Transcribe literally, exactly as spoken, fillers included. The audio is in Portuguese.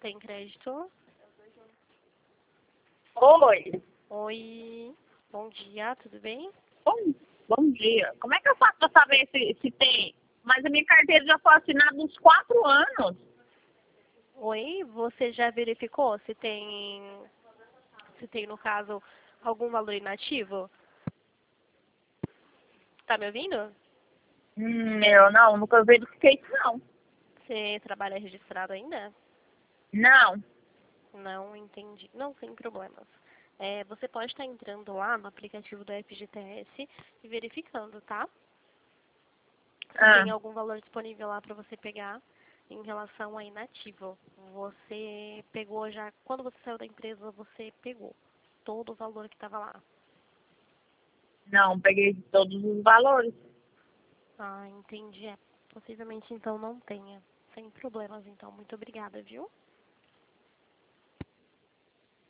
tem crédito? Oi. Oi, bom dia, tudo bem? Bom, bom dia. Como é que eu faço para saber se, se tem? Mas a minha carteira já foi assinada uns quatro anos. Oi, você já verificou se tem, se tem no caso, algum valor inativo? Tá me ouvindo? Hum, eu não, nunca verifiquei isso não. Você trabalha registrado ainda? Não. Não entendi. Não, sem problemas. É, você pode estar entrando lá no aplicativo do F G T S e verificando, tá? Se Ah, tem algum valor disponível lá para você pegar em relação a inativo. Você pegou já, quando você saiu da empresa, você pegou todo o valor que estava lá. não, peguei todos os valores. Ah, entendi. É, possivelmente então não tenha. Sem problemas então. Muito obrigada, viu?